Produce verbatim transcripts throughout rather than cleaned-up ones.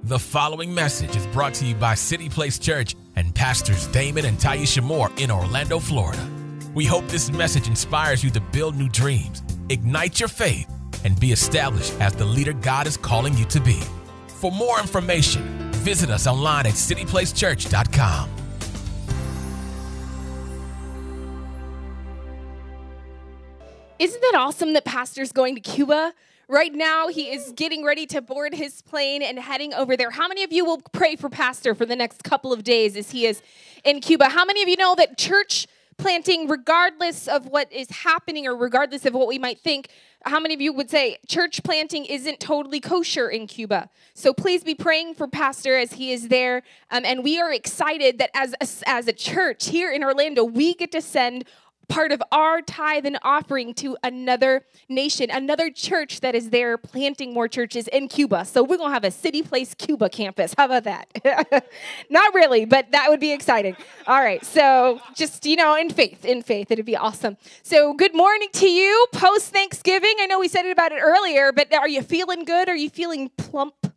The following message is brought to you by City Place Church and Pastors Damon and Taisha Moore in Orlando, Florida. We hope this message inspires you to build new dreams, ignite your faith, and be established as the leader God is calling you to be. For more information, visit us online at city place church dot com. Isn't that awesome that Pastor's going to Cuba? Right now, he is getting ready to board his plane and heading over there. How many of you will pray for Pastor for the next couple of days as he is in Cuba? How many of you know that church planting, regardless of what is happening or regardless of what we might think, how many of you would say church planting isn't totally kosher in Cuba? So please be praying for Pastor as he is there. Um, and we are excited that as a, as a church here in Orlando, we get to send part of our tithe and offering to another nation, another church that is there planting more churches in Cuba. So we're going to have a City Place Cuba campus. How about that? Not really, but that would be exciting. All right. So just, you know, in faith, in faith, it'd be awesome. So good morning to you post Thanksgiving. I know we said it about it earlier, but are you feeling good? Are you feeling plump?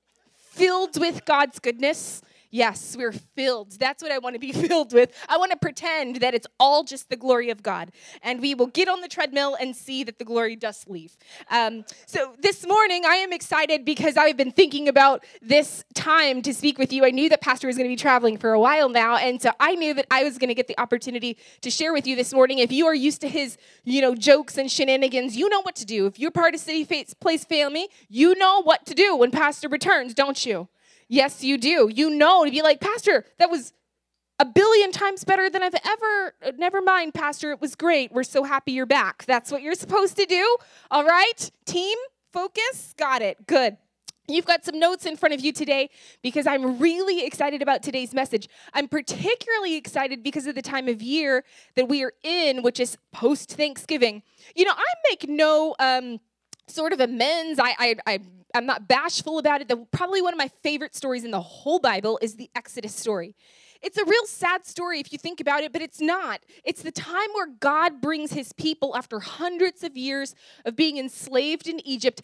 Filled with God's goodness? Yes, we're filled. That's what I want to be filled with. I want to pretend that it's all just the glory of God. And we will get on the treadmill and see that the glory does leave. Um, so this morning, I am excited because I've been thinking about this time to speak with you. I knew that Pastor was going to be traveling for a while now. And so I knew that I was going to get the opportunity to share with you this morning. If you are used to his, you know, jokes and shenanigans, you know what to do. If you're part of City Place family, you know what to do when Pastor returns, don't you? Yes, you do. You know to be like, Pastor, that was a billion times better than I've ever, never mind, Pastor, it was great. We're so happy you're back. That's what you're supposed to do. All right, team, focus, got it, good. You've got some notes in front of you today because I'm really excited about today's message. I'm particularly excited because of the time of year that we are in, which is post-Thanksgiving. You know, I make no um, sort of amends. I, I, I I'm not bashful about it. The, probably one of my favorite stories in the whole Bible is the Exodus story. It's a real sad story if you think about it, but it's not. It's the time where God brings his people after hundreds of years of being enslaved in Egypt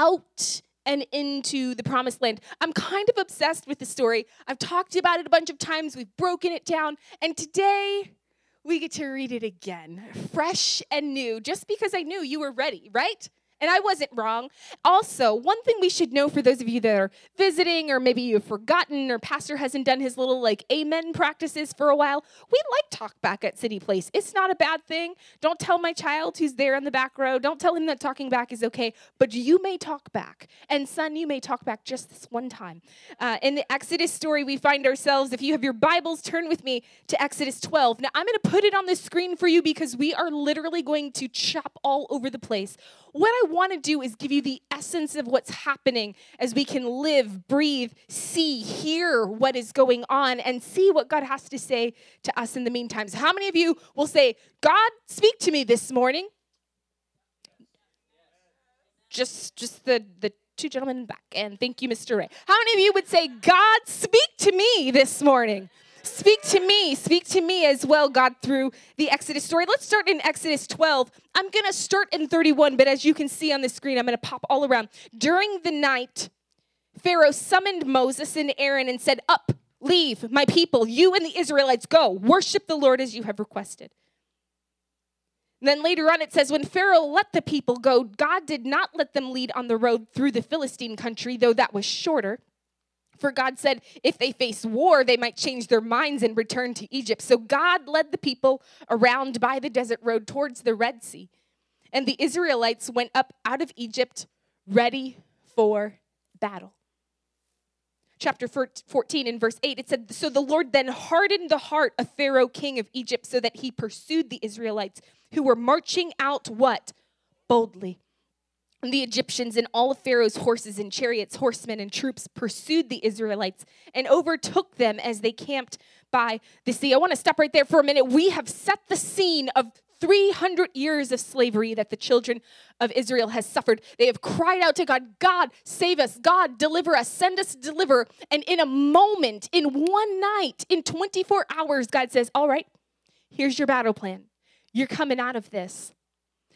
out and into the promised land. I'm kind of obsessed with the story. I've talked about it a bunch of times. We've broken it down. And today we get to read it again, fresh and new, just because I knew you were ready, right? And I wasn't wrong. Also, one thing we should know for those of you that are visiting, or maybe you've forgotten, or Pastor hasn't done his little like amen practices for a while, we like talk back at City Place. It's not a bad thing. Don't tell my child who's there in the back row, don't tell him that talking back is okay, but you may talk back. And son, you may talk back just this one time. Uh, in the Exodus story, we find ourselves, if you have your Bibles, turn with me to Exodus twelve. Now, I'm going to put it on the screen for you because we are literally going to chop all over the place. What I want to do is give you the essence of what's happening as we can live, breathe, see, hear what is going on, and see what God has to say to us in the meantime. So how many of you will say, God, speak to me this morning? Just, just the, the two gentlemen in the back. And thank you, Mister Ray. How many of you would say, God, speak to me this morning? Speak to me. Speak to me as well, God, through the Exodus story. Let's start in Exodus twelve. I'm going to start in thirty-one, but as you can see on the screen, I'm going to pop all around. During the night, Pharaoh summoned Moses and Aaron and said, up, leave, my people, you and the Israelites, go, worship the Lord as you have requested. And then later on it says, when Pharaoh let the people go, God did not let them lead on the road through the Philistine country, though that was shorter. For God said, if they face war, they might change their minds and return to Egypt. So God led the people around by the desert road towards the Red Sea. And the Israelites went up out of Egypt ready for battle. Chapter fourteen in verse eight, it said, so the Lord then hardened the heart of Pharaoh, king of Egypt, so that he pursued the Israelites who were marching out what? Boldly. And the Egyptians and all of Pharaoh's horses and chariots, horsemen and troops pursued the Israelites and overtook them as they camped by the sea. I want to stop right there for a minute. We have set the scene of three hundred years of slavery that the children of Israel has suffered. They have cried out to God, God, save us. God, deliver us. Send us to deliver. And in a moment, in one night, in twenty-four hours, God says, all right, here's your battle plan. You're coming out of this.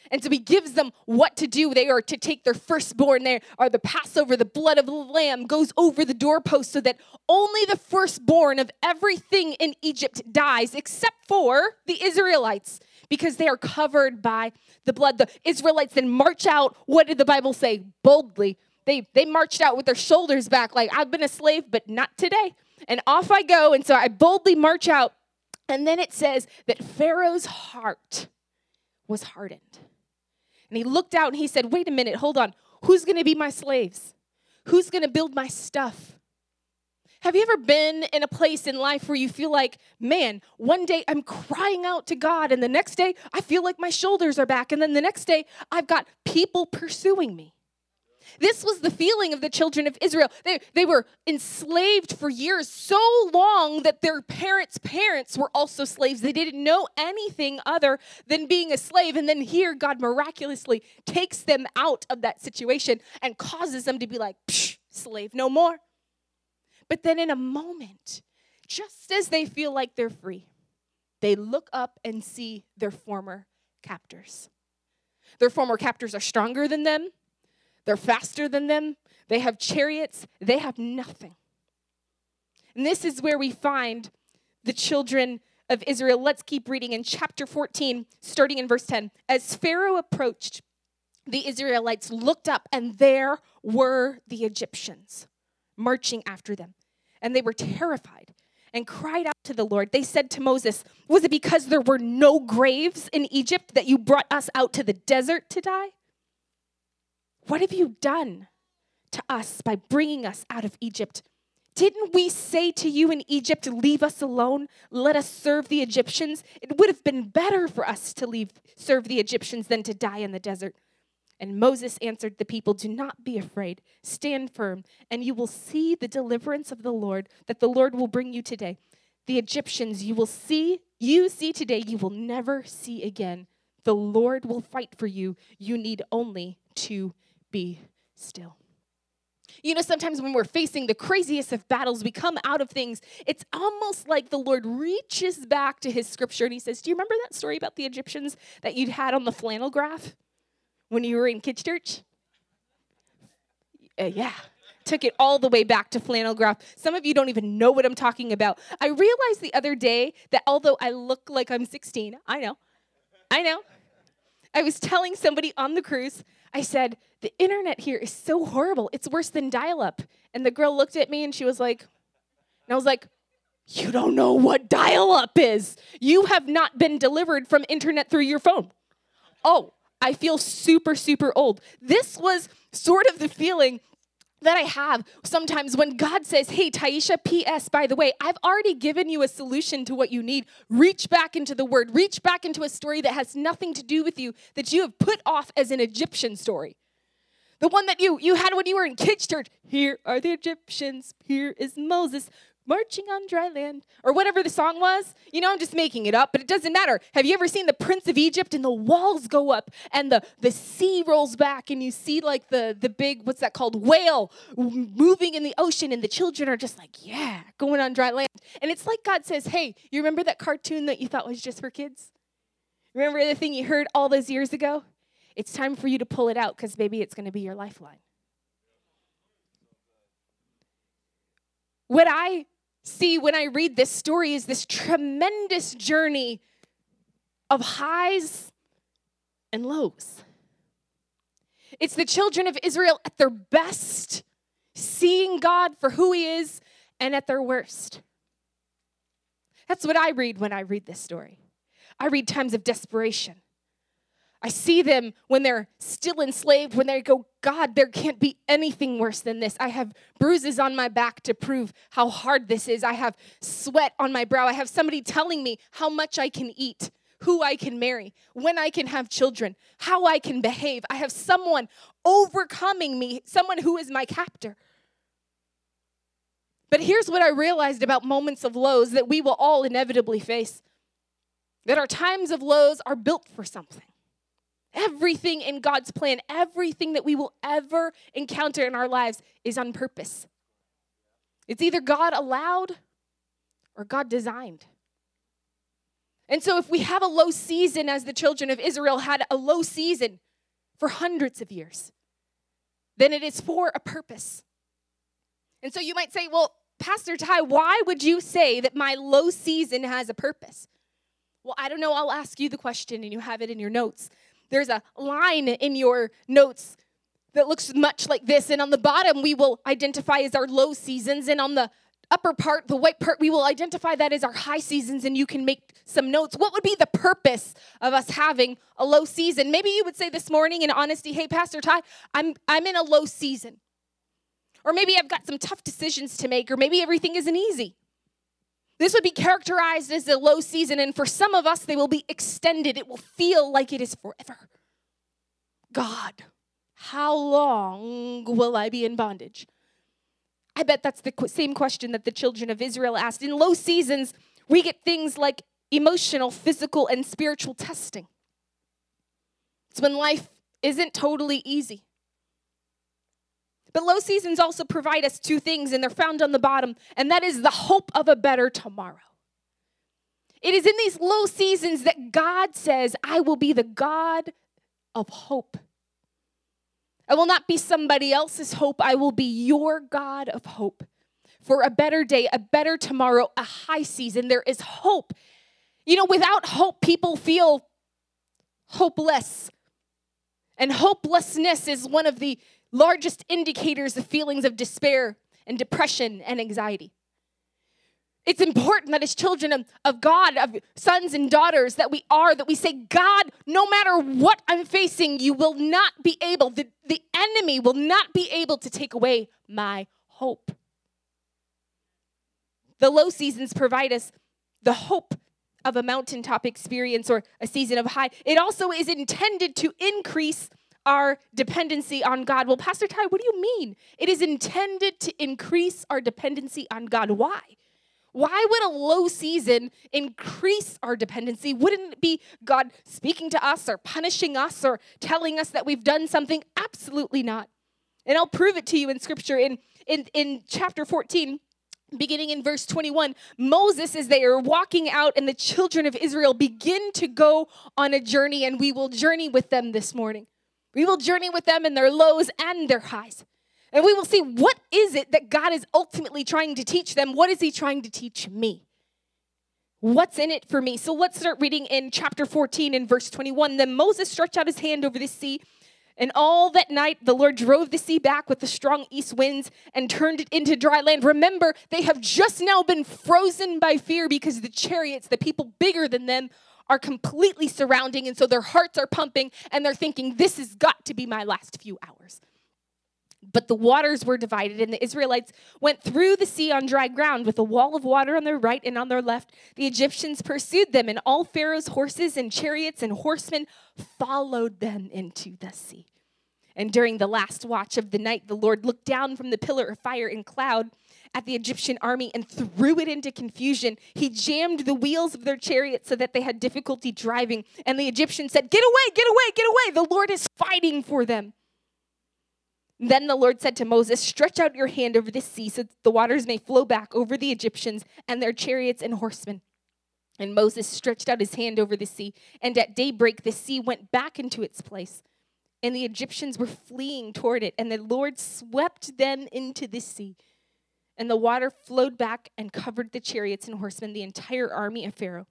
And so he gives them what to do. They are to take their firstborn. They are the Passover. The blood of the lamb goes over the doorpost so that only the firstborn of everything in Egypt dies, except for the Israelites, because they are covered by the blood. The Israelites then march out. What did the Bible say? Boldly. They, they marched out with their shoulders back like, I've been a slave, but not today. And off I go. And so I boldly march out. And then it says that Pharaoh's heart was hardened. And he looked out and he said, wait a minute, hold on. Who's going to be my slaves? Who's going to build my stuff? Have you ever been in a place in life where you feel like, man, one day I'm crying out to God, and the next day I feel like my shoulders are back, and then the next day I've got people pursuing me? This was the feeling of the children of Israel. They, they were enslaved for years, so long that their parents' parents were also slaves. They didn't know anything other than being a slave. And then here, God miraculously takes them out of that situation and causes them to be like, psh, slave no more. But then in a moment, just as they feel like they're free, they look up and see their former captors. Their former captors are stronger than them. They're faster than them. They have chariots. They have nothing. And this is where we find the children of Israel. Let's keep reading in chapter fourteen, starting in verse ten. As Pharaoh approached, the Israelites looked up, and there were the Egyptians marching after them. And they were terrified and cried out to the Lord. They said to Moses, was it because there were no graves in Egypt that you brought us out to the desert to die? What have you done to us by bringing us out of Egypt? Didn't we say to you in Egypt, leave us alone, let us serve the Egyptians? It would have been better for us to leave, serve the Egyptians than to die in the desert. And Moses answered the people, do not be afraid, stand firm, and you will see the deliverance of the Lord, that the Lord will bring you today. The Egyptians you will see, you see today, you will never see again. The Lord will fight for you. You need only to be still. You know, sometimes when we're facing the craziest of battles, we come out of things, it's almost like the Lord reaches back to his scripture and he says, do you remember that story about the Egyptians that you'd had on the flannel graph when you were in kids' church? Uh, yeah. Took it all the way back to flannel graph. Some of you don't even know what I'm talking about. I realized the other day that although I look like I'm sixteen, I know, I know. I was telling somebody on the cruise, I said, the internet here is so horrible. It's worse than dial-up. And the girl looked at me and she was like, and I was like, you don't know what dial-up is. You have not been delivered from internet through your phone. Oh, I feel super, super old. This was sort of the feeling that I have sometimes when God says, hey, Taisha, P S, by the way, I've already given you a solution to what you need. Reach back into the word. Reach back into a story that has nothing to do with you, that you have put off as an Egyptian story. The one that you, you had when you were in kids' church. Here are the Egyptians. Here is Moses marching on dry land. Or whatever the song was. You know, I'm just making it up, but it doesn't matter. Have you ever seen the Prince of Egypt and the walls go up and the, the sea rolls back and you see like the, the big, what's that called, whale moving in the ocean and the children are just like, yeah, going on dry land. And it's like God says, hey, you remember that cartoon that you thought was just for kids? Remember the thing you heard all those years ago? It's time for you to pull it out because maybe it's going to be your lifeline. What I see when I read this story is this tremendous journey of highs and lows. It's the children of Israel at their best, seeing God for who he is, and at their worst. That's what I read when I read this story. I read times of desperation. I see them when they're still enslaved, when they go, God, there can't be anything worse than this. I have bruises on my back to prove how hard this is. I have sweat on my brow. I have somebody telling me how much I can eat, who I can marry, when I can have children, how I can behave. I have someone overcoming me, someone who is my captor. But here's what I realized about moments of lows that we will all inevitably face, that our times of lows are built for something. Everything in God's plan, everything that we will ever encounter in our lives is on purpose. It's either God allowed or God designed. And so if we have a low season, as the children of Israel had a low season for hundreds of years, then it is for a purpose. And so you might say, well, Pastor Ty, why would you say that my low season has a purpose? Well, I don't know. I'll ask you the question, and you have it in your notes. There's a line in your notes that looks much like this. And on the bottom, we will identify as our low seasons. And on the upper part, the white part, we will identify that as our high seasons. And you can make some notes. What would be the purpose of us having a low season? Maybe you would say this morning in honesty, hey, Pastor Ty, I'm, I'm in a low season. Or maybe I've got some tough decisions to make. Or maybe everything isn't easy. This would be characterized as a low season, and for some of us, they will be extended. It will feel like it is forever. God, how long will I be in bondage? I bet that's the same question that the children of Israel asked. In low seasons, we get things like emotional, physical, and spiritual testing. It's when life isn't totally easy. But low seasons also provide us two things, and they're found on the bottom, and that is the hope of a better tomorrow. It is in these low seasons that God says, I will be the God of hope. I will not be somebody else's hope. I will be your God of hope for a better day, a better tomorrow, a high season. There is hope. You know, without hope, people feel hopeless. And hopelessness is one of the largest indicators of feelings of despair and depression and anxiety. It's important that as children of, of God, of sons and daughters that we are, that we say, God, no matter what I'm facing, you will not be able, the, the enemy will not be able to take away my hope. The low seasons provide us the hope of a mountaintop experience or a season of high. It also is intended to increase our dependency on God. Well, Pastor Ty, what do you mean? It is intended to increase our dependency on God. Why? Why would a low season increase our dependency? Wouldn't it be God speaking to us or punishing us or telling us that we've done something? Absolutely not. And I'll prove it to you in Scripture. In, in, in chapter fourteen, beginning in verse twenty-one, Moses, as they are walking out, and the children of Israel begin to go on a journey, and we will journey with them this morning. We will journey with them in their lows and their highs. And we will see, what is it that God is ultimately trying to teach them? What is he trying to teach me? What's in it for me? So let's start reading in chapter fourteen and verse twenty-one. Then Moses stretched out his hand over the sea, and all that night the Lord drove the sea back with the strong east winds and turned it into dry land. Remember, they have just now been frozen by fear because the chariots, the people bigger than them, are completely surrounding, and so their hearts are pumping, and they're thinking, this has got to be my last few hours. But the waters were divided, and the Israelites went through the sea on dry ground with a wall of water on their right and on their left. The Egyptians pursued them, and all Pharaoh's horses and chariots and horsemen followed them into the sea. And during the last watch of the night, the Lord looked down from the pillar of fire and cloud at the Egyptian army and threw it into confusion. He jammed the wheels of their chariots so that they had difficulty driving. And the Egyptians said, get away, get away, get away. The Lord is fighting for them. Then the Lord said to Moses, stretch out your hand over the sea so that the waters may flow back over the Egyptians and their chariots and horsemen. And Moses stretched out his hand over the sea, and at daybreak the sea went back into its place. And the Egyptians were fleeing toward it, and the Lord swept them into the sea. And the water flowed back and covered the chariots and horsemen, the entire army of Pharaoh.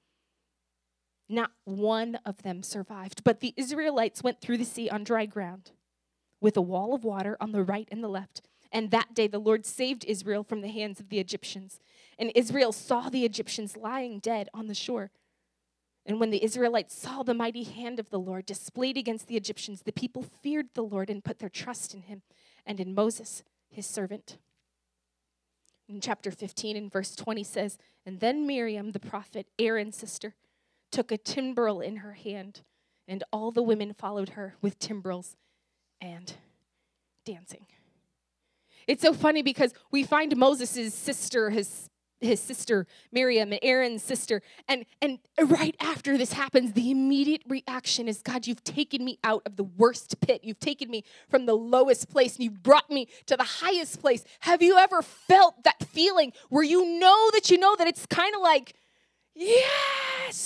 Not one of them survived, but the Israelites went through the sea on dry ground with a wall of water on the right and the left. And that day the Lord saved Israel from the hands of the Egyptians. And Israel saw the Egyptians lying dead on the shore. And when the Israelites saw the mighty hand of the Lord displayed against the Egyptians, the people feared the Lord and put their trust in him and in Moses, his servant. In chapter fifteen and verse twenty says, and then Miriam, the prophet, Aaron's sister, took a timbrel in her hand, and all the women followed her with timbrels and dancing. It's so funny because we find Moses' sister, his his sister Miriam, and Aaron's sister, and, and right after this happens, the immediate reaction is, God, you've taken me out of the worst pit. You've taken me from the lowest place, and you've brought me to the highest place. Have you ever felt that feeling where you know that you know that it's kind of like, yes,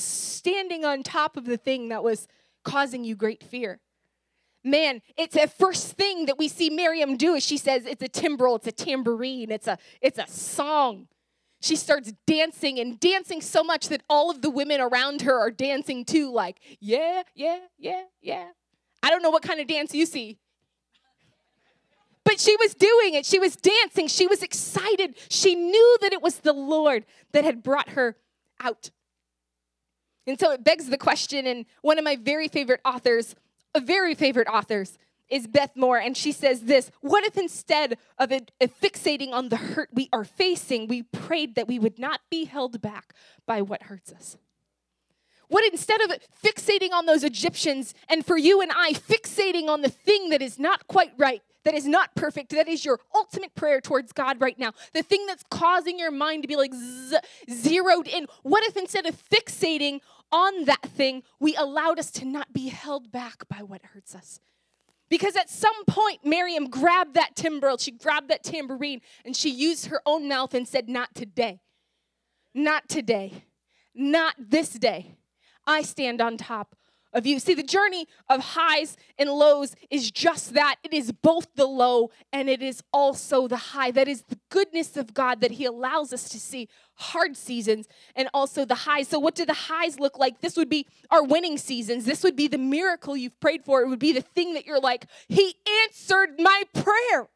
standing on top of the thing that was causing you great fear. Man, it's the first thing that we see Miriam do is she says it's a timbrel, it's a tambourine, it's a, it's a song. She starts dancing and dancing so much that all of the women around her are dancing too, like, yeah, yeah, yeah, yeah. I don't know what kind of dance you see. But she was doing it. She was dancing. She was excited. She knew that it was the Lord that had brought her out. And so it begs the question, and one of my very favorite authors, a very favorite authors, is Beth Moore, and she says this: what if instead of it, of fixating on the hurt we are facing, we prayed that we would not be held back by what hurts us? What instead of fixating on those Egyptians, and for you and I, fixating on the thing that is not quite right, that is not perfect, that is your ultimate prayer towards God right now, the thing that's causing your mind to be like z- zeroed in, what if instead of fixating on that thing, we allowed us to not be held back by what hurts us? Because at some point, Miriam grabbed that timbrel, she grabbed that tambourine, and she used her own mouth and said, not today, not today, not this day. I stand on top of you. See, the journey of highs and lows is just that. It is both the low and it is also the high. That is the goodness of God that he allows us to see hard seasons and also the highs. So what do the highs look like? This would be our winning seasons. This would be the miracle you've prayed for. It would be the thing that you're like, he answered my prayer.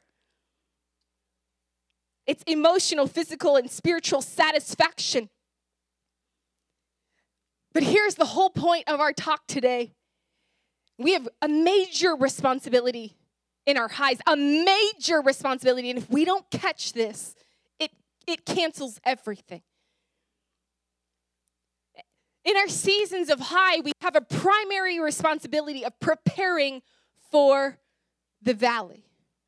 It's emotional, physical, and spiritual satisfaction. But here's the whole point of our talk today. We have a major responsibility in our highs, a major responsibility. And if we don't catch this, it, it cancels everything. In our seasons of high, we have a primary responsibility of preparing for the valley.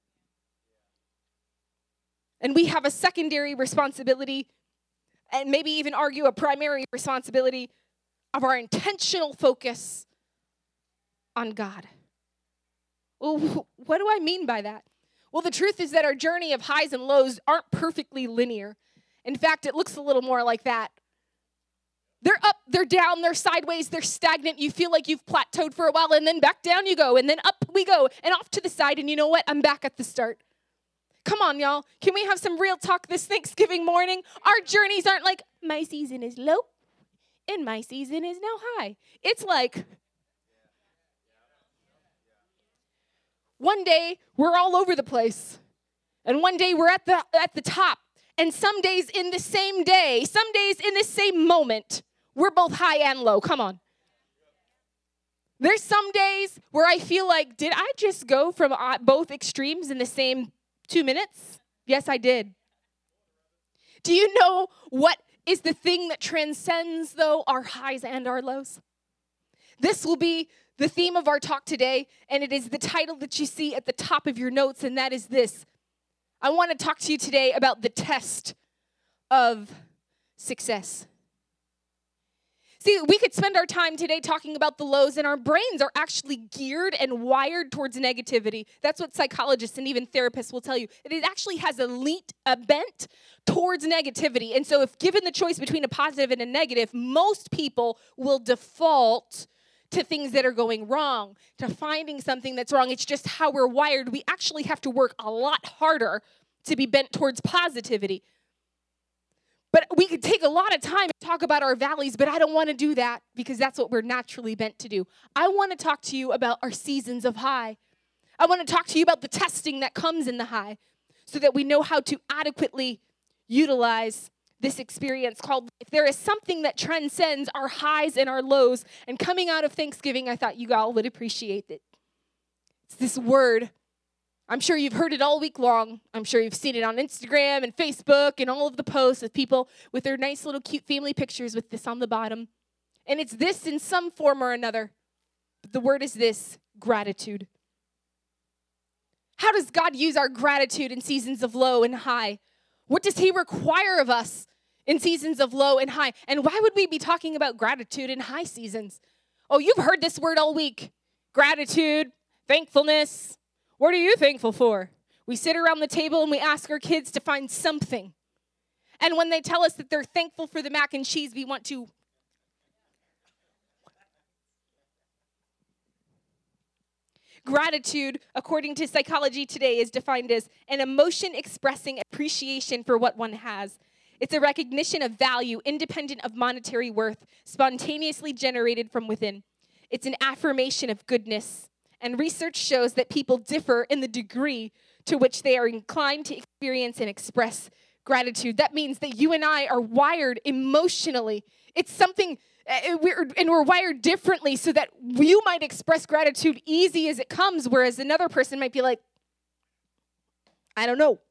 And we have a secondary responsibility, and maybe even argue a primary responsibility of our intentional focus on God. Well, what do I mean by that? Well, the truth is that our journey of highs and lows aren't perfectly linear. In fact, it looks a little more like that. They're up, they're down, they're sideways, they're stagnant. You feel like you've plateaued for a while, and then back down you go, and then up we go, and off to the side, and you know what? I'm back at the start. Come on, y'all. Can we have some real talk this Thanksgiving morning? Our journeys aren't like, my season is low, and my season is now high. It's like, one day we're all over the place, and one day we're at the at the top, and some days in the same day, some days in the same moment, we're both high and low. Come on. There's some days where I feel like, did I just go from both extremes in the same two minutes? Yes, I did. Do you know what is the thing that transcends, though, our highs and our lows? This will be the theme of our talk today, and it is the title that you see at the top of your notes, and that is this. I want to talk to you today about the test of success. See, we could spend our time today talking about the lows, and our brains are actually geared and wired towards negativity. That's what psychologists and even therapists will tell you. It actually has a lean, a bent towards negativity. And so if given the choice between a positive and a negative, most people will default to things that are going wrong, to finding something that's wrong. It's just how we're wired. We actually have to work a lot harder to be bent towards positivity. But we could take a lot of time and talk about our valleys, but I don't want to do that because that's what we're naturally bent to do. I want to talk to you about our seasons of high. I want to talk to you about the testing that comes in the high so that we know how to adequately utilize this experience called life. There is something that transcends our highs and our lows. And coming out of Thanksgiving, I thought you all would appreciate it. It's this word. I'm sure you've heard it all week long. I'm sure you've seen it on Instagram and Facebook and all of the posts of people with their nice little cute family pictures with this on the bottom. And it's this in some form or another. But the word is this: gratitude. How does God use our gratitude in seasons of low and high? What does he require of us in seasons of low and high? And why would we be talking about gratitude in high seasons? Oh, you've heard this word all week. Gratitude, thankfulness. What are you thankful for? We sit around the table and we ask our kids to find something. And when they tell us that they're thankful for the mac and cheese, we want to Gratitude, according to Psychology Today, is defined as an emotion expressing appreciation for what one has. It's a recognition of value independent of monetary worth, spontaneously generated from within. It's an affirmation of goodness. And research shows that people differ in the degree to which they are inclined to experience and express gratitude. That means that you and I are wired emotionally. It's something, uh, we're, and we're wired differently so that you might express gratitude easy as it comes, whereas another person might be like, I don't know.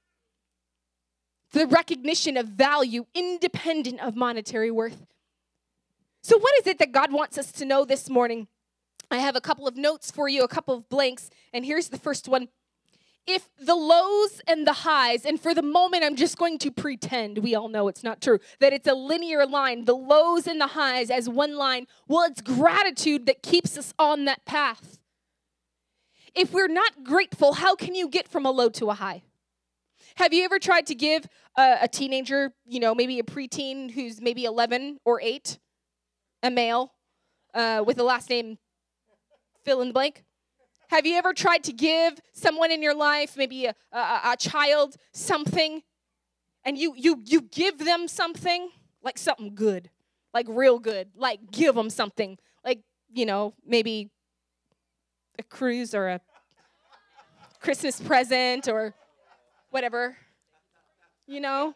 The recognition of value independent of monetary worth. So what is it that God wants us to know this morning? I have a couple of notes for you, a couple of blanks, and here's the first one. If the lows and the highs, and for the moment I'm just going to pretend, we all know it's not true, that it's a linear line, the lows and the highs as one line, well, it's gratitude that keeps us on that path. If we're not grateful, how can you get from a low to a high? Have you ever tried to give a, a teenager, you know, maybe a preteen who's maybe eleven or eight, a male uh, with a last name fill in the blank? Have you ever tried to give someone in your life, maybe a, a, a child, something, and you you you give them something, like something good, like real good, like give them something, like, you know, maybe a cruise or a Christmas present or whatever, you know?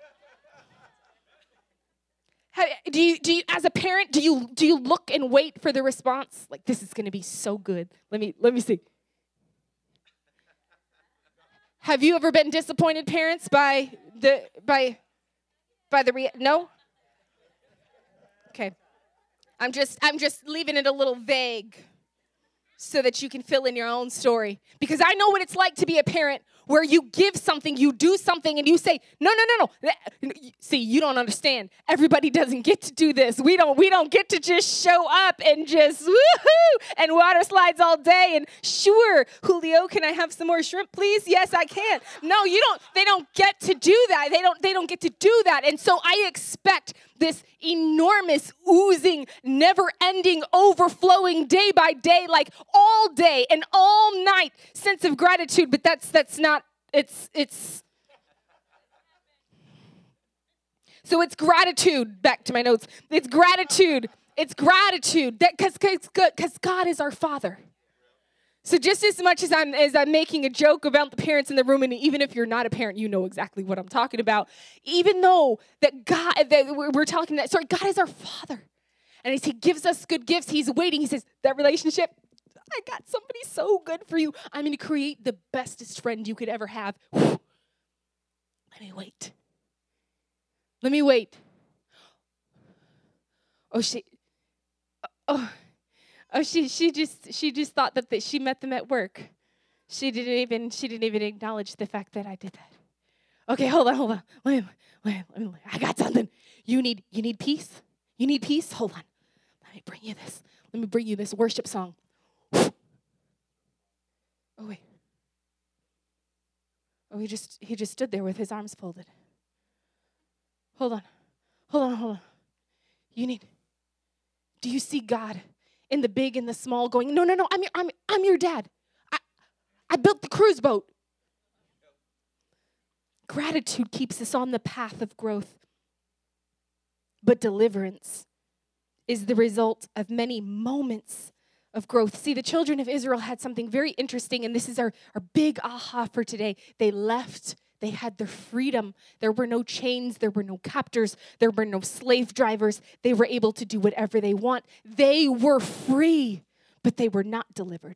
Have, do you, do you, as a parent, do you, do you look and wait for the response? Like, this is going to be so good. Let me, let me see. Have you ever been disappointed, parents, by the, by, by the, rea- no? Okay. I'm just, I'm just leaving it a little vague so that you can fill in your own story. Because I know what it's like to be a parent where you give something, you do something, and you say, no, no, no, no. See, you don't understand. Everybody doesn't get to do this. We don't, we don't get to just show up and just woohoo and water slides all day. And sure, Julio, can I have some more shrimp, please? Yes, I can. No, you don't. They don't get to do that. They don't. They don't get to do that. And so I expect this enormous, oozing, never-ending, overflowing, day by day, like all day and all night sense of gratitude. But that's that's not. It's it's. So it's gratitude. Back to my notes. It's gratitude. It's gratitude. That because because God is our Father. So just as much as I'm as I'm making a joke about the parents in the room, and even if you're not a parent, you know exactly what I'm talking about. Even though that God, that we're talking that, sorry, God is our Father, and as He gives us good gifts, He's waiting. He says, "That relationship, I got somebody so good for you. I'm going to create the bestest friend you could ever have. Whew. Let me wait. Let me wait. Oh, she. Oh." Oh, she she just she just thought that, that she met them at work. She didn't even she didn't even acknowledge the fact that I did that. Okay, hold on, hold on. Wait, wait, wait, wait. I got something. You need you need peace? You need peace? Hold on. Let me bring you this. Let me bring you this worship song. Oh wait. Oh, he just he just stood there with his arms folded. Hold on. Hold on, hold on. You need Do you see God in the big and the small going, no, no, no, I'm your, I'm, I'm your dad. I, I built the cruise boat. Gratitude keeps us on the path of growth. But deliverance is the result of many moments of growth. See, the children of Israel had something very interesting, and this is our, our big aha for today. They left. They had their freedom. There were no chains. There were no captors. There were no slave drivers. They were able to do whatever they want. They were free, but they were not delivered.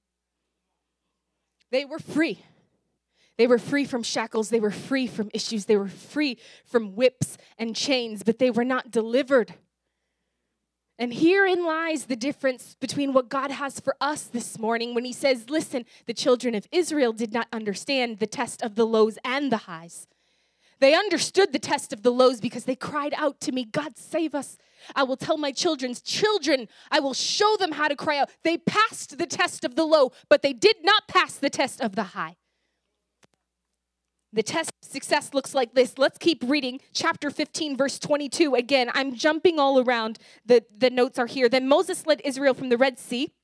They were free. They were free from shackles. They were free from issues. They were free from whips and chains, but they were not delivered. And herein lies the difference between what God has for us this morning when He says, listen, the children of Israel did not understand the test of the lows and the highs. They understood the test of the lows because they cried out to me, God, save us. I will tell my children's children, I will show them how to cry out. They passed the test of the low, but they did not pass the test of the high. The test of success looks like this. Let's keep reading. Chapter fifteen, verse twenty-two. Again, I'm jumping all around. The, the notes are here. Then Moses led Israel from the Red Sea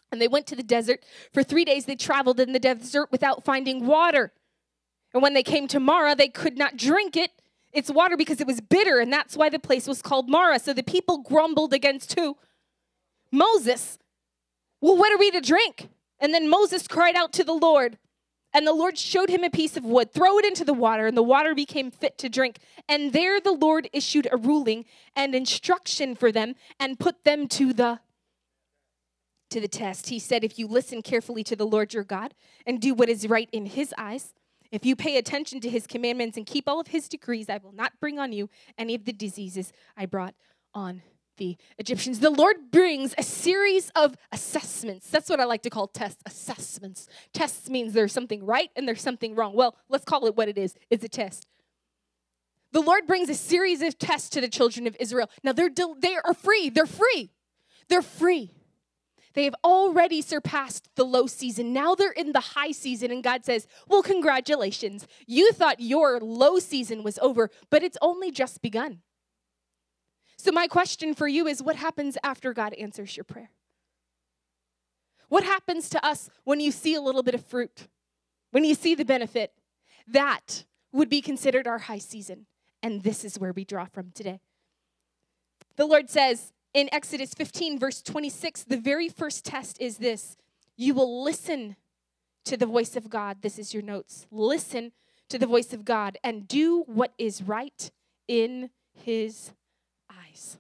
And they went to the desert. For three days they traveled in the desert without finding water. And when they came to Marah, they could not drink it, its water, because it was bitter, and that's why the place was called Marah. So the people grumbled against who? Moses. Well, what are we to drink? And then Moses cried out to the Lord, and the Lord showed him a piece of wood. Throw it into the water, and the water became fit to drink. And there the Lord issued a ruling and instruction for them and put them to the to the test. He said, if you listen carefully to the Lord your God and do what is right in his eyes, if you pay attention to his commandments and keep all of his decrees, I will not bring on you any of the diseases I brought on the Egyptians. The Lord brings a series of assessments. That's what I like to call tests, assessments. Tests means there's something right and there's something wrong. Well, let's call it what it is. It's a test. The Lord brings a series of tests to the children of Israel. Now, they're they are free. They're free. They're free. They have already surpassed the low season. Now they're in the high season, and God says, well, congratulations. You thought your low season was over, but it's only just begun. So my question for you is, what happens after God answers your prayer? What happens to us when you see a little bit of fruit? When you see the benefit? That would be considered our high season, and this is where we draw from today. The Lord says, in Exodus fifteen, verse twenty-six, the very first test is this. You will listen to the voice of God. This is your notes. Listen to the voice of God and do what is right in his eyes.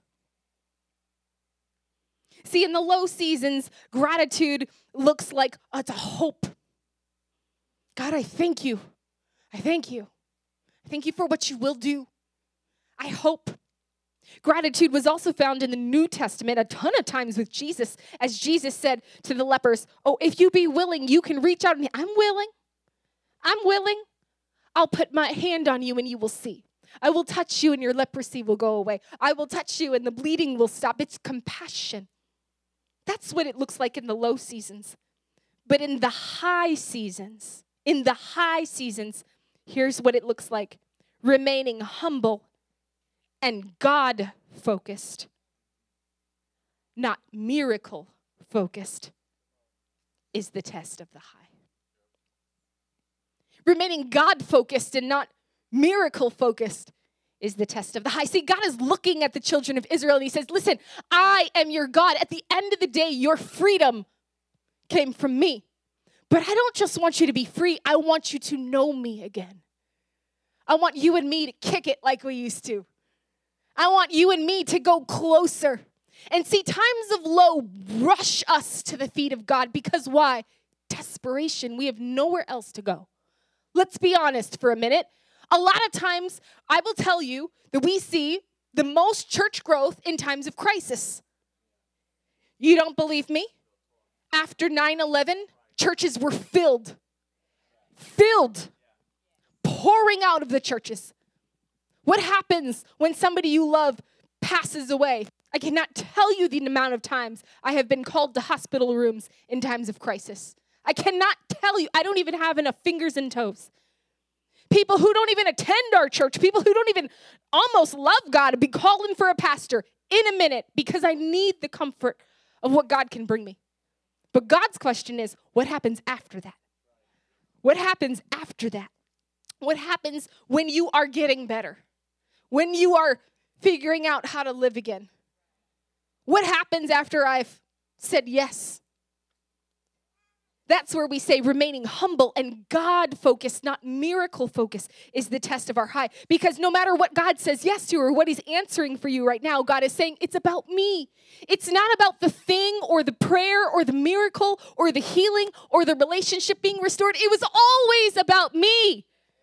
See, in the low seasons, gratitude looks like, oh, it's a hope. God, I thank you. I thank you. I thank you for what you will do. I hope. Gratitude was also found in the New Testament a ton of times with Jesus, as Jesus said to the lepers, oh, if you be willing, you can reach out and I'm willing. I'm willing. I'll put my hand on you and you will see. I will touch you and your leprosy will go away. I will touch you and the bleeding will stop. It's compassion. That's what it looks like in the low seasons. But in the high seasons, in the high seasons, here's what it looks like. Remaining humble and God-focused, not miracle-focused, is the test of the high. Remaining God-focused and not miracle-focused is the test of the high. See, God is looking at the children of Israel and he says, listen, I am your God. At the end of the day, your freedom came from me. But I don't just want you to be free. I want you to know me again. I want you and me to kick it like we used to. I want you and me to go closer. And see, times of low rush us to the feet of God because why? Desperation. We have nowhere else to go. Let's be honest for a minute. A lot of times, I will tell you that we see the most church growth in times of crisis. You don't believe me? After nine eleven, churches were filled. Filled. Pouring out of the churches. What happens when somebody you love passes away? I cannot tell you the amount of times I have been called to hospital rooms in times of crisis. I cannot tell you. I don't even have enough fingers and toes. People who don't even attend our church, people who don't even almost love God, be calling for a pastor in a minute because I need the comfort of what God can bring me. But God's question is, what happens after that? What happens after that? What happens when you are getting better? When you are figuring out how to live again? What happens after I've said yes? That's where we say remaining humble and God-focused, not miracle-focused, is the test of our high. Because no matter what God says yes to or what he's answering for you right now, God is saying, it's about me. It's not about the thing or the prayer or the miracle or the healing or the relationship being restored. It was always about me.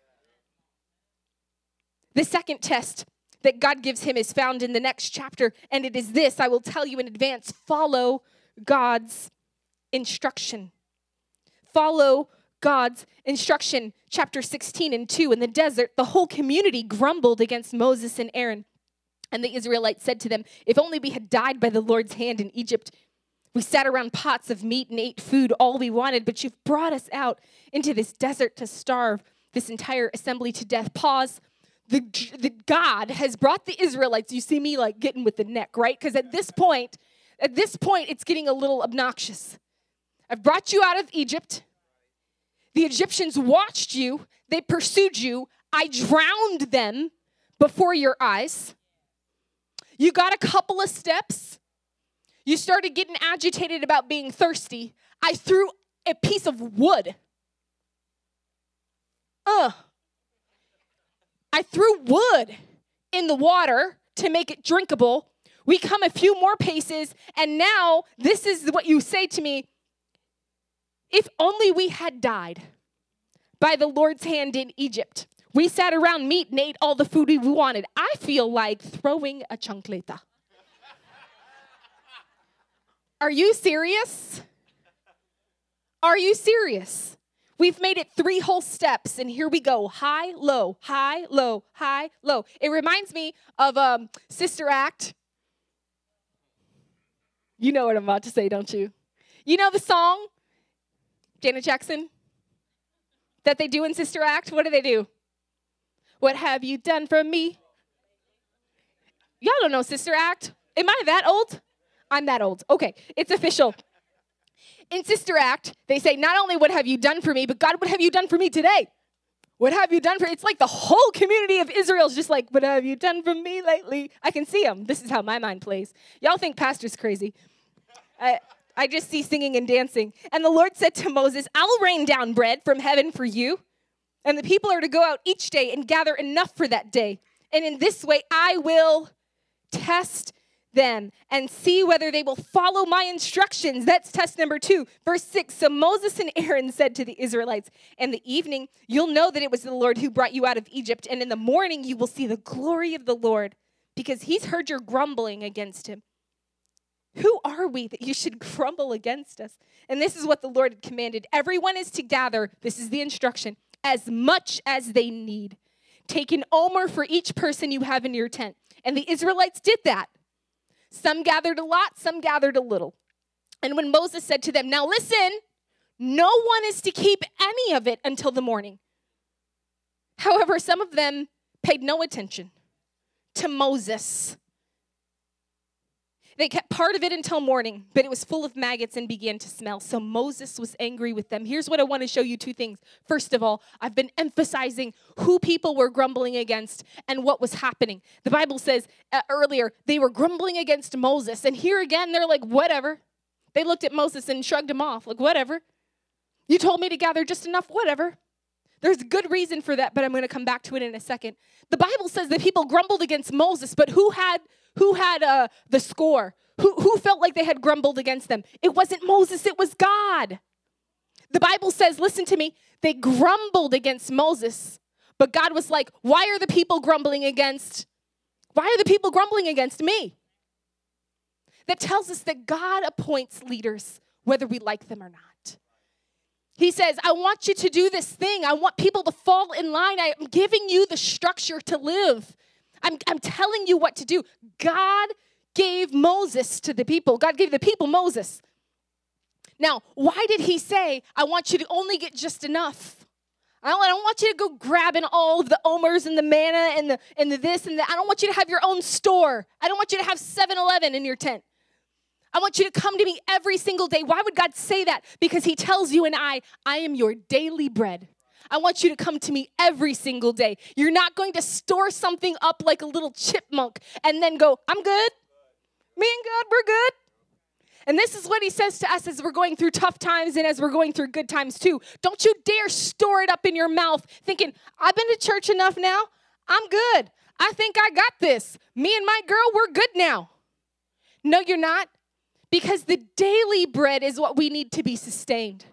The second test that God gives him is found in the next chapter, and it is this. I will tell you in advance, follow God's instruction. Follow God's instruction. Chapter sixteen and two, in the desert, the whole community grumbled against Moses and Aaron. And the Israelites said to them, if only we had died by the Lord's hand in Egypt. We sat around pots of meat and ate food all we wanted, but you've brought us out into this desert to starve this entire assembly to death. Pause. The, the God has brought the Israelites. You see me like getting with the neck, right? Because at this point, at this point, it's getting a little obnoxious. I've brought you out of Egypt. The Egyptians watched you. They pursued you. I drowned them before your eyes. You got a couple of steps. You started getting agitated about being thirsty. I threw a piece of wood. Uh, I threw wood in the water to make it drinkable. We come a few more paces, and now this is what you say to me. If only we had died by the Lord's hand in Egypt. We sat around meat and ate all the food we wanted. I feel like throwing a chancleta. Are you serious? Are you serious? We've made it three whole steps, and here we go. High, low, high, low, high, low. It reminds me of um, Sister Act. You know what I'm about to say, don't you? You know the song, Janet Jackson, that they do in Sister Act? What do they do? What have you done for me? Y'all don't know Sister Act? Am I that old? I'm that old. Okay, it's official. In Sister Act, they say, not only what have you done for me, but God, what have you done for me today? What have you done for me? It's like the whole community of Israel is just like, what have you done for me lately? I can see them. This is how my mind plays. Y'all think pastor's crazy. I, I just see singing and dancing. And the Lord said to Moses, I'll rain down bread from heaven for you. And the people are to go out each day and gather enough for that day. And in this way, I will test them and see whether they will follow my instructions. That's test number two. Verse six, so Moses and Aaron said to the Israelites, in the evening, you'll know that it was the Lord who brought you out of Egypt. And in the morning, you will see the glory of the Lord because he's heard your grumbling against him. Who are we that you should grumble against us? And this is what the Lord had commanded. Everyone is to gather, this is the instruction, as much as they need. Take an omer for each person you have in your tent. And the Israelites did that. Some gathered a lot, some gathered a little. And when Moses said to them, now listen, no one is to keep any of it until the morning. However, some of them paid no attention to Moses. They kept part of it until morning, but it was full of maggots and began to smell. So Moses was angry with them. Here's what I want to show you two things. First of all, I've been emphasizing who people were grumbling against and what was happening. The Bible says uh, earlier, they were grumbling against Moses. And here again, they're like, whatever. They looked at Moses and shrugged him off, like, whatever. You told me to gather just enough, whatever. There's a good reason for that, but I'm going to come back to it in a second. The Bible says that people grumbled against Moses, but who had who had uh, the score? Who, who felt like they had grumbled against them? It wasn't Moses, it was God. The Bible says, listen to me, they grumbled against Moses, but God was like, why are the people grumbling against, why are the people grumbling against me? That tells us that God appoints leaders, whether we like them or not. He says, I want you to do this thing. I want people to fall in line. I'm giving you the structure to live. I'm, I'm telling you what to do. God gave Moses to the people. God gave the people Moses. Now, why did he say, I want you to only get just enough? I don't, I don't want you to go grabbing all of the omers and the manna and the, and the this and that. I don't want you to have your own store. I don't want you to have seven eleven in your tent. I want you to come to me every single day. Why would God say that? Because he tells you and I, I am your daily bread. I want you to come to me every single day. You're not going to store something up like a little chipmunk and then go, I'm good. Me and God, we're good. And this is what he says to us as we're going through tough times and as we're going through good times too. Don't you dare store it up in your mouth thinking, I've been to church enough now. I'm good. I think I got this. Me and my girl, we're good now. No, you're not. Because the daily bread is what we need to be sustained.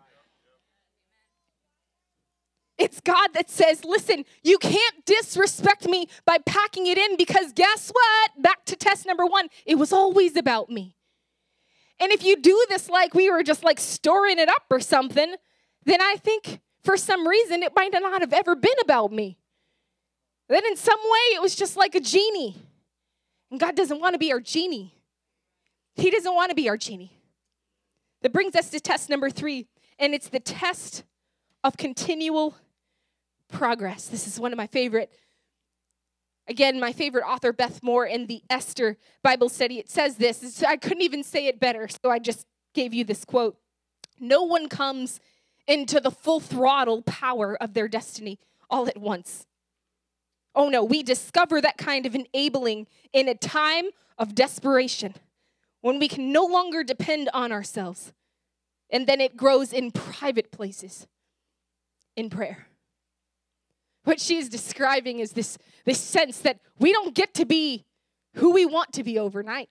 It's God that says, listen, you can't disrespect me by packing it in because guess what? Back to test number one, it was always about me. And if you do this like we were just like storing it up or something, then I think for some reason it might not have ever been about me. Then in some way it was just like a genie. And God doesn't want to be our genie. He doesn't want to be our genie. That brings us to test number three, and it's the test of continual progress. This is one of my favorite, again, my favorite author, Beth Moore, in the Esther Bible study. It says this. It's, I couldn't even say it better, so I just gave you this quote. No one comes into the full throttle power of their destiny all at once. Oh no, we discover that kind of enabling in a time of desperation when we can no longer depend on ourselves. And then it grows in private places, in prayer. What she is describing is this, this sense that we don't get to be who we want to be overnight.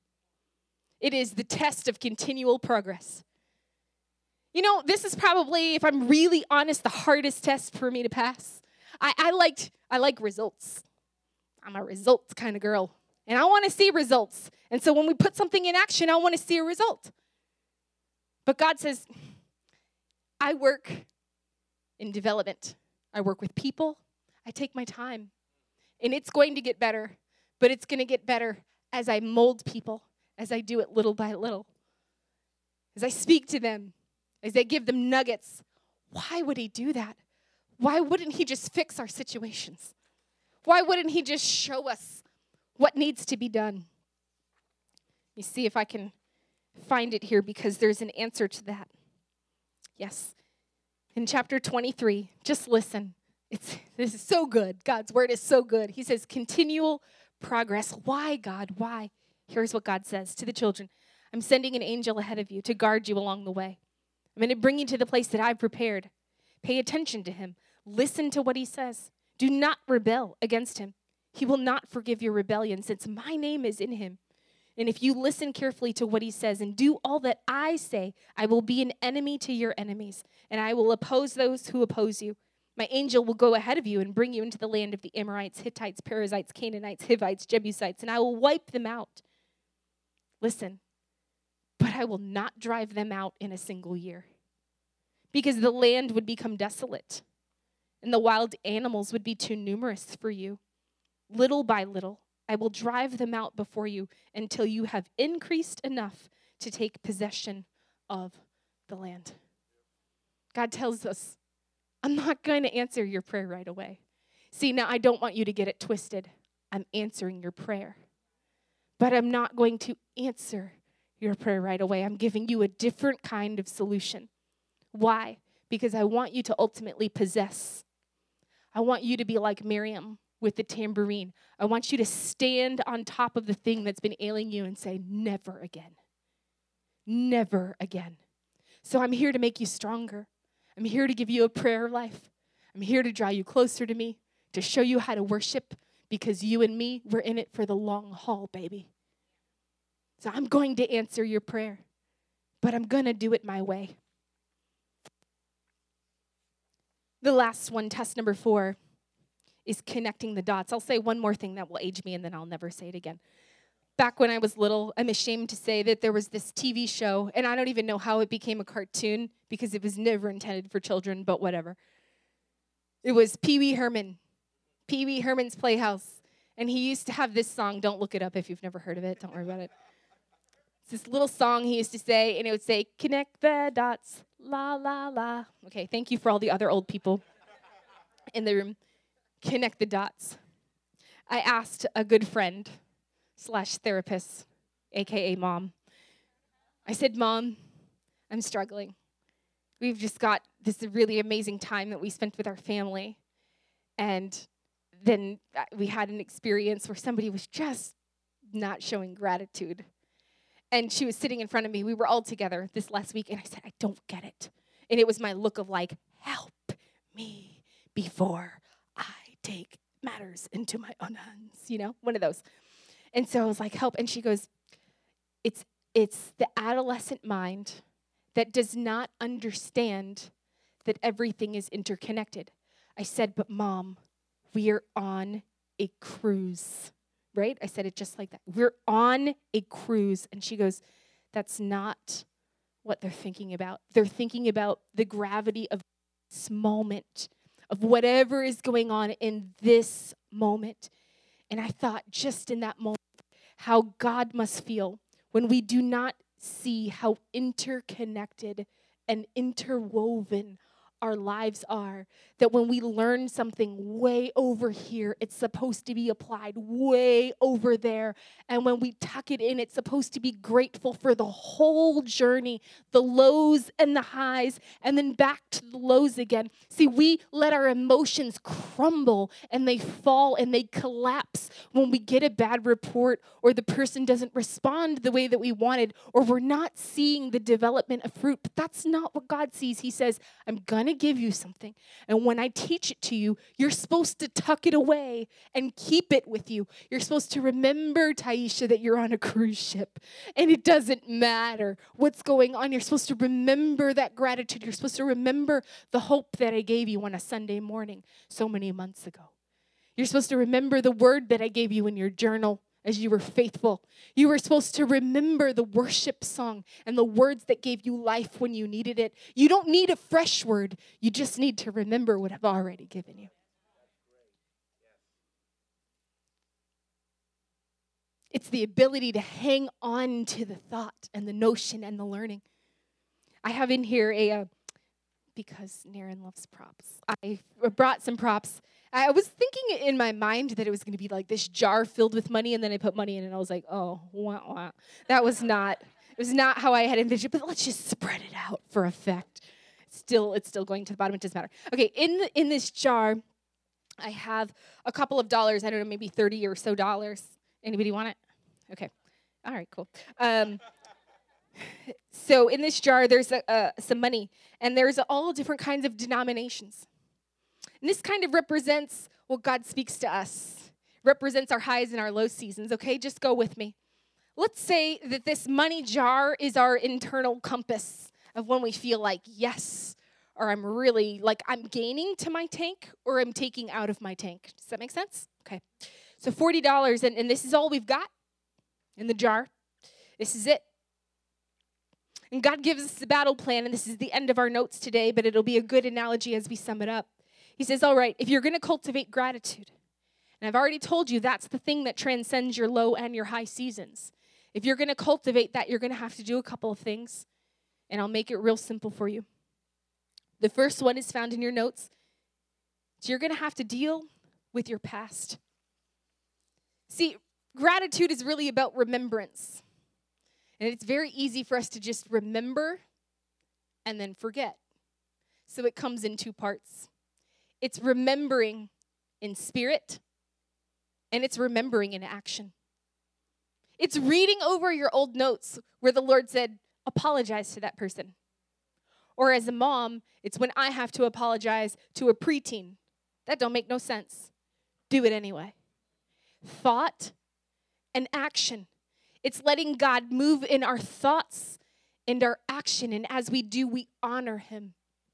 It is the test of continual progress. You know, this is probably, if I'm really honest, the hardest test for me to pass. I, I liked, I like results. I'm a results kind of girl. And I want to see results. And so when we put something in action, I want to see a result. But God says, I work in development. I work with people. I take my time. And it's going to get better. But it's going to get better as I mold people, as I do it little by little. As I speak to them, as I give them nuggets. Why would he do that? Why wouldn't he just fix our situations? Why wouldn't he just show us what needs to be done? Let me see if I can find it here because there's an answer to that. Yes. In chapter twenty-three, just listen. It's this is so good. God's word is so good. He says, continual progress. Why, God? Why? Here's what God says to the children. I'm sending an angel ahead of you to guard you along the way. I'm going to bring you to the place that I've prepared. Pay attention to him. Listen to what he says. Do not rebel against him. He will not forgive your rebellion since my name is in him. And if you listen carefully to what he says and do all that I say, I will be an enemy to your enemies, and I will oppose those who oppose you. My angel will go ahead of you and bring you into the land of the Amorites, Hittites, Perizzites, Canaanites, Hivites, Jebusites, and I will wipe them out. Listen, but I will not drive them out in a single year, because the land would become desolate, and the wild animals would be too numerous for you. Little by little, I will drive them out before you until you have increased enough to take possession of the land. God tells us, I'm not going to answer your prayer right away. See, now I don't want you to get it twisted. I'm answering your prayer. But I'm not going to answer your prayer right away. I'm giving you a different kind of solution. Why? Because I want you to ultimately possess. I want you to be like Miriam with the tambourine. I want you to stand on top of the thing that's been ailing you and say, never again. Never again. So I'm here to make you stronger. I'm here to give you a prayer life. I'm here to draw you closer to me, to show you how to worship, because you and me, we're in it for the long haul, baby. So I'm going to answer your prayer, but I'm going to do it my way. The last one, test number four, is connecting the dots. I'll say one more thing that will age me, and then I'll never say it again. Back when I was little, I'm ashamed to say that there was this T V show, and I don't even know how it became a cartoon because it was never intended for children, but whatever. It was Pee Wee Herman, Pee Wee Herman's Playhouse, and he used to have this song. Don't look it up if you've never heard of it. Don't worry about it. It's this little song he used to say, and it would say, connect the dots, la, la, la. Okay, thank you for all the other old people in the room. Connect the dots. I asked a good friend slash therapist, a k a mom. I said, Mom, I'm struggling. We've just got this really amazing time that we spent with our family. And then we had an experience where somebody was just not showing gratitude. And she was sitting in front of me. We were all together this last week. And I said, I don't get it. And it was my look of like, help me before I take matters into my own hands. You know, one of those. And so I was like, help. And she goes, it's it's the adolescent mind that does not understand that everything is interconnected. I said, but Mom, we are on a cruise, right? I said it just like that. We're on a cruise. And she goes, that's not what they're thinking about. They're thinking about the gravity of this moment, of whatever is going on in this moment. And I thought just in that moment, how God must feel when we do not see how interconnected and interwoven our lives are, that when we learn something way over here, it's supposed to be applied way over there. And when we tuck it in, it's supposed to be grateful for the whole journey, the lows and the highs, and then back to the lows again. See, we let our emotions crumble and they fall and they collapse when we get a bad report or the person doesn't respond the way that we wanted or we're not seeing the development of fruit. But that's not what God sees. He says, I'm going to give you something. And when I teach it to you, you're supposed to tuck it away and keep it with you. You're supposed to remember, Taisha, that you're on a cruise ship. And it doesn't matter what's going on. You're supposed to remember that gratitude. You're supposed to remember the hope that I gave you on a Sunday morning so many months ago. You're supposed to remember the word that I gave you in your journal as you were faithful. You were supposed to remember the worship song and the words that gave you life when you needed it. You don't need a fresh word. You just need to remember what I've already given you. It's the ability to hang on to the thought and the notion and the learning. I have in here a, uh, because Naren loves props, I brought some props. I was thinking in my mind that it was going to be like this jar filled with money, and then I put money in, and I was like, oh, wah, wah. That was not, it was not how I had envisioned, but let's just spread it out for effect. Still, it's still going to the bottom, it doesn't matter. Okay, in the, in this jar, I have a couple of dollars, I don't know, maybe thirty or so dollars. Anybody want it? Okay, all right, cool. Um, so in this jar, there's a, uh, some money, and there's all different kinds of denominations. And this kind of represents what God speaks to us, represents our highs and our low seasons, okay? Just go with me. Let's say that this money jar is our internal compass of when we feel like, yes, or I'm really, like I'm gaining to my tank, or I'm taking out of my tank. Does that make sense? Okay. So forty dollars, and, and this is all we've got in the jar. This is it. And God gives us the battle plan, and this is the end of our notes today, but it'll be a good analogy as we sum it up. He says, all right, if you're going to cultivate gratitude, and I've already told you that's the thing that transcends your low and your high seasons. If you're going to cultivate that, you're going to have to do a couple of things, and I'll make it real simple for you. The first one is found in your notes. So you're going to have to deal with your past. See, gratitude is really about remembrance. And it's very easy for us to just remember and then forget. So it comes in two parts. It's remembering in spirit, and it's remembering in action. It's reading over your old notes where the Lord said, apologize to that person. Or as a mom, it's when I have to apologize to a preteen. That don't make no sense. Do it anyway. Thought and action. It's letting God move in our thoughts and our action, and as we do, we honor him.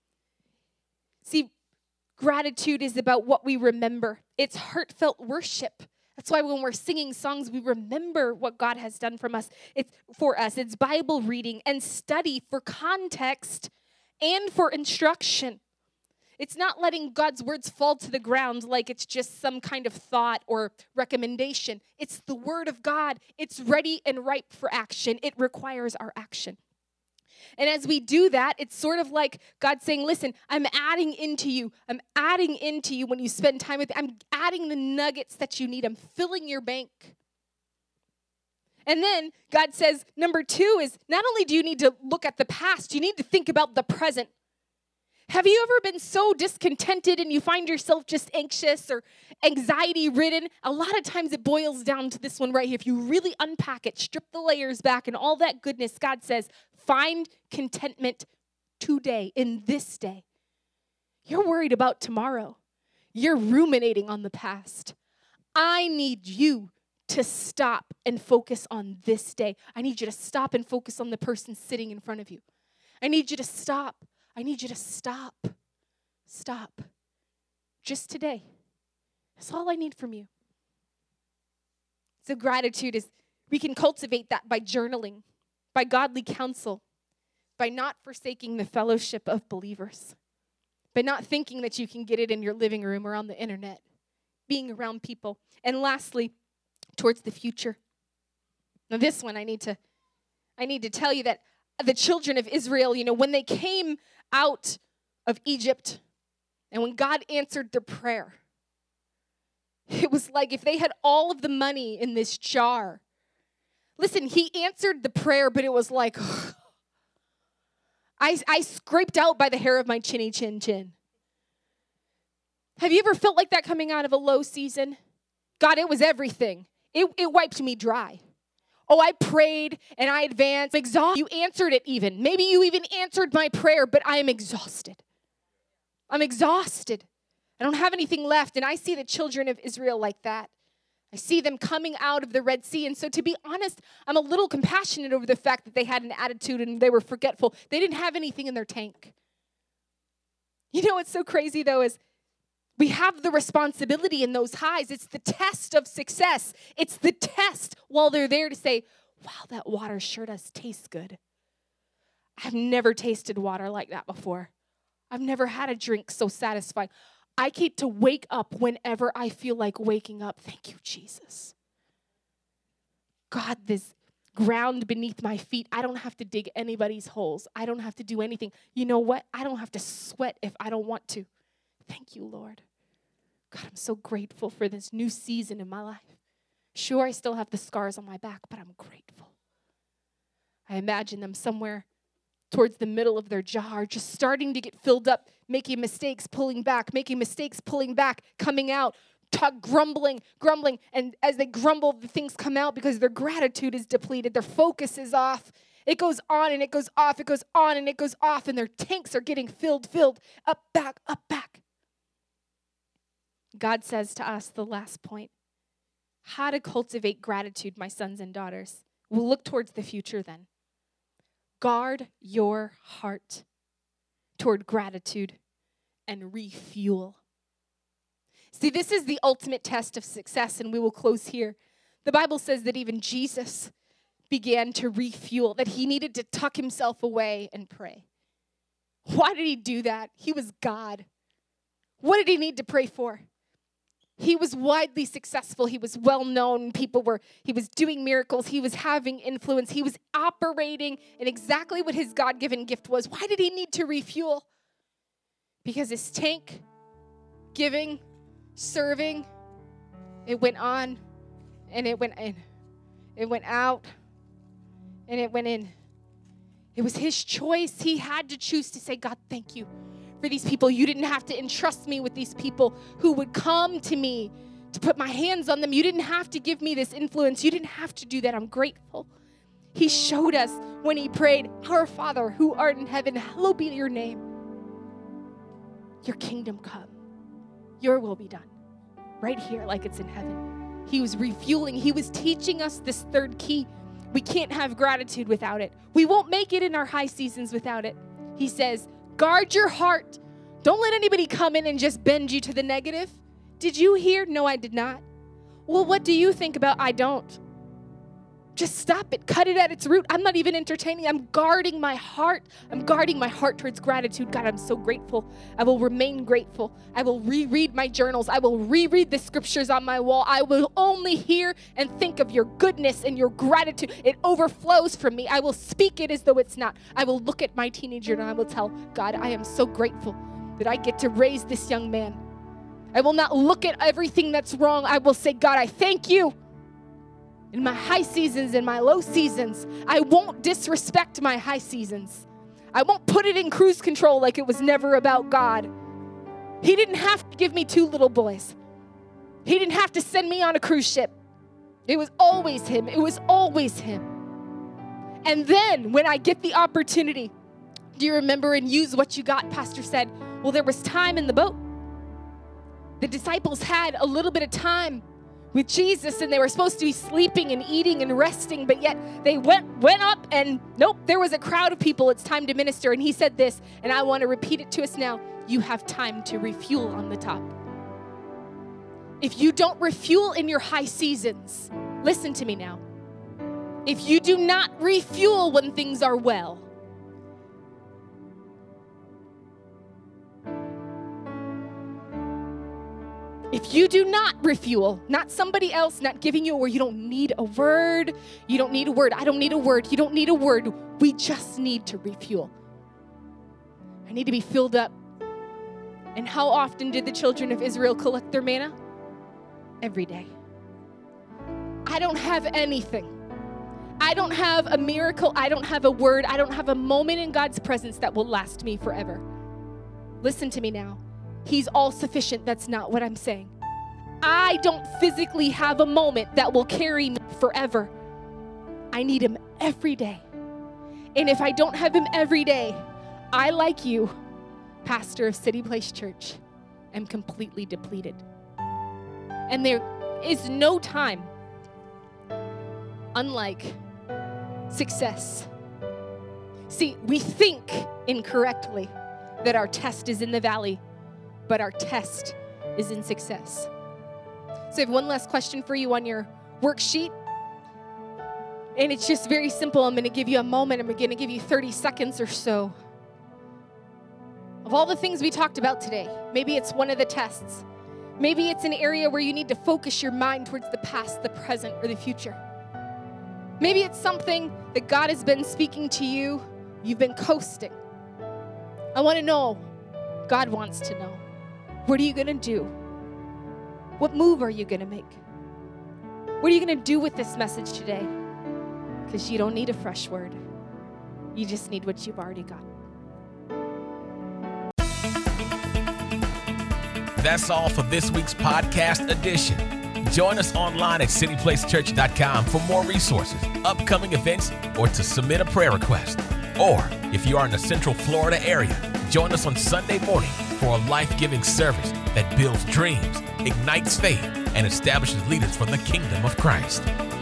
See, gratitude is about what we remember. It's heartfelt worship. That's why when we're singing songs, we remember what God has done from us. It's for us. It's Bible reading and study for context and for instruction. It's not letting God's words fall to the ground like it's just some kind of thought or recommendation. It's the word of God. It's ready and ripe for action. It requires our action. And as we do that, it's sort of like God saying, listen, I'm adding into you. I'm adding into you when you spend time with me. I'm adding the nuggets that you need. I'm filling your bank. And then God says, number two is not only do you need to look at the past, you need to think about the present. Have you ever been so discontented and you find yourself just anxious or anxiety ridden? A lot of times it boils down to this one right here. If you really unpack it, strip the layers back and all that goodness, God says, find contentment today, in this day. You're worried about tomorrow. You're ruminating on the past. I need you to stop and focus on this day. I need you to stop and focus on the person sitting in front of you. I need you to stop. I need you to stop. Stop. Just today. That's all I need from you. So gratitude is, we can cultivate that by journaling, by godly counsel, by not forsaking the fellowship of believers, by not thinking that you can get it in your living room or on the internet, being around people. And lastly, towards the future. Now this one I need to, I need to tell you that the children of Israel, you know, when they came out of Egypt. And when God answered their prayer, it was like if they had all of the money in this jar. Listen, he answered the prayer, but it was like, I, I scraped out by the hair of my chinny chin chin. Have you ever felt like that coming out of a low season? God, it was everything. It, it wiped me dry. Oh, I prayed and I advanced. Exhausted. You answered it even. Maybe you even answered my prayer, but I am exhausted. I'm exhausted. I don't have anything left. And I see the children of Israel like that. I see them coming out of the Red Sea. And so to be honest, I'm a little compassionate over the fact that they had an attitude and they were forgetful. They didn't have anything in their tank. You know what's so crazy though is we have the responsibility in those highs. It's the test of success. It's the test while they're there to say, wow, that water sure does taste good. I've never tasted water like that before. I've never had a drink so satisfying. I get to wake up whenever I feel like waking up. Thank you, Jesus. God, this ground beneath my feet, I don't have to dig anybody's holes. I don't have to do anything. You know what? I don't have to sweat if I don't want to. Thank you, Lord. God, I'm so grateful for this new season in my life. Sure, I still have the scars on my back, but I'm grateful. I imagine them somewhere towards the middle of their jar, just starting to get filled up, making mistakes, pulling back, making mistakes, pulling back, coming out, talk, grumbling, grumbling. And as they grumble, the things come out because their gratitude is depleted. Their focus is off. It goes on and it goes off. It goes on and it goes off. And their tanks are getting filled, filled, up, back, up, back. God says to us, the last point, how to cultivate gratitude, my sons and daughters. We'll look towards the future then. Guard your heart toward gratitude and refuel. See, this is the ultimate test of success, and we will close here. The Bible says that even Jesus began to refuel, that he needed to tuck himself away and pray. Why did he do that? He was God. What did he need to pray for? He was widely successful. He was well known. People were, he was doing miracles. He was having influence. He was operating in exactly what his God-given gift was. Why did he need to refuel? Because his tank, giving, serving, it went on and it went in. It went out and it went in. It was his choice. He had to choose to say, God, thank you for these people. You didn't have to entrust me with these people who would come to me to put my hands on them. You didn't have to give me this influence. You didn't have to do that. I'm grateful. He showed us when he prayed, Our Father who art in heaven, hallowed be your name. Your kingdom come. Your will be done. Right here like it's in heaven. He was refueling. He was teaching us this third key. We can't have gratitude without it. We won't make it in our high seasons without it. He says, guard your heart. Don't let anybody come in and just bend you to the negative. Did you hear? No, I did not. Well, what do you think about I don't? Just stop it. Cut it at its root. I'm not even entertaining. I'm guarding my heart. I'm guarding my heart towards gratitude. God, I'm so grateful. I will remain grateful. I will reread my journals. I will reread the scriptures on my wall. I will only hear and think of your goodness and your gratitude. It overflows from me. I will speak it as though it's not. I will look at my teenager and I will tell God, I am so grateful that I get to raise this young man. I will not look at everything that's wrong. I will say, God, I thank you. In my high seasons and my low seasons, I won't disrespect my high seasons. I won't put it in cruise control like it was never about God. He didn't have to give me two little boys. He didn't have to send me on a cruise ship. It was always him. It was always him. And then when I get the opportunity, do you remember and use what you got? Pastor said, well, there was time in the boat. The disciples had a little bit of time with Jesus, and they were supposed to be sleeping and eating and resting, but yet they went went up and nope, there was a crowd of people. It's time to minister. And he said this, and I want to repeat it to us now. You have time to refuel on the top. If you don't refuel in your high seasons, listen to me now. If you do not refuel when things are well, if you do not refuel, not somebody else, not giving you a word, you don't need a word. You don't need a word. I don't need a word. You don't need a word. We just need to refuel. I need to be filled up And how often did the children of Israel collect their manna? Every day. I don't have anything. I don't have a miracle. I don't have a word. I don't have a moment in God's presence that will last me forever. Listen to me now. He's all sufficient. That's not what I'm saying. I don't physically have a moment that will carry me forever. I need him every day. And if I don't have him every day, I, like you, pastor of City Place Church, am completely depleted. And there is no time, unlike success. See, we think incorrectly that our test is in the valley, but our test is in success. So I have one last question for you on your worksheet. And it's just very simple. I'm going to give you a moment. I'm going to give you thirty seconds or so. Of all the things we talked about today, maybe it's one of the tests. Maybe it's an area where you need to focus your mind towards the past, the present, or the future. Maybe it's something that God has been speaking to you. You've been coasting. I want to know. God wants to know. What are you going to do? What move are you going to make? What are you going to do with this message today? Because you don't need a fresh word. You just need what you've already got. That's all for this week's podcast edition. Join us online at city place church dot com for more resources, upcoming events, or to submit a prayer request. Or, if you are in the Central Florida area, join us on Sunday morning for a life-giving service that builds dreams, ignites faith, and establishes leaders for the kingdom of Christ.